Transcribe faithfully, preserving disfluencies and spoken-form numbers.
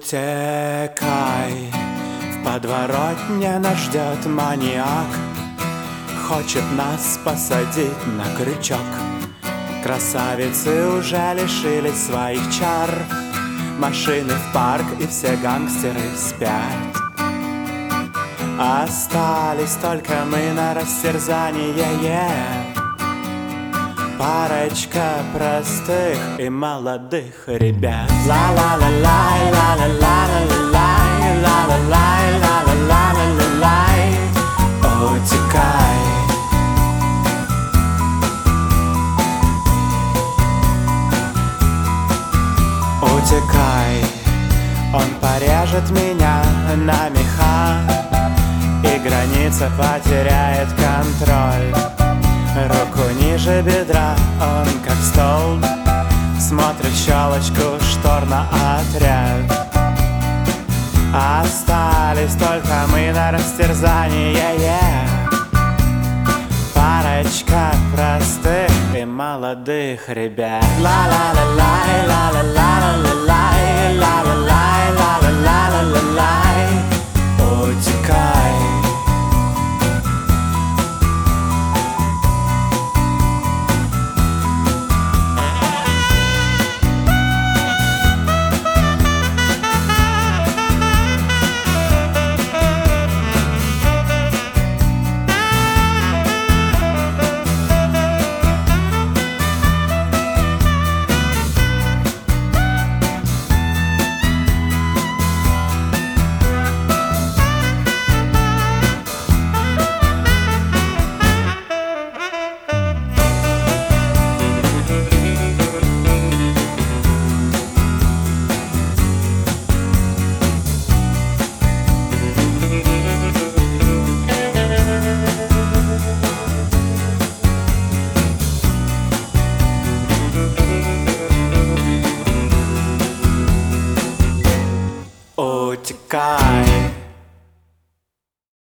Утекай, в подворотне нас ждет маньяк, хочет нас посадить на крючок. Красавицы уже лишились своих чар, машины в парк и все гангстеры спят. Остались только мы на растерзание, yeah. Парочка простых и молодых ребят. Ла-ла-ла-лай, ла-ла-ла-ла-лай, ла-ла-лай, ла-ла-ла-ла-лай. Утекай. Утекай, он порежет меня на меха, и граница потеряет контроль. Руку ниже бедра, он как столб смотрит в щелочку штор на отряд. Остались только мы на растерзание, yeah. Парочка простых и молодых ребят. Ла-ла-ла-лай, ла-ла-ла-ла-лай, ла-ла-лай, ла-ла-ла-ла-лай. Утекай. Утекай.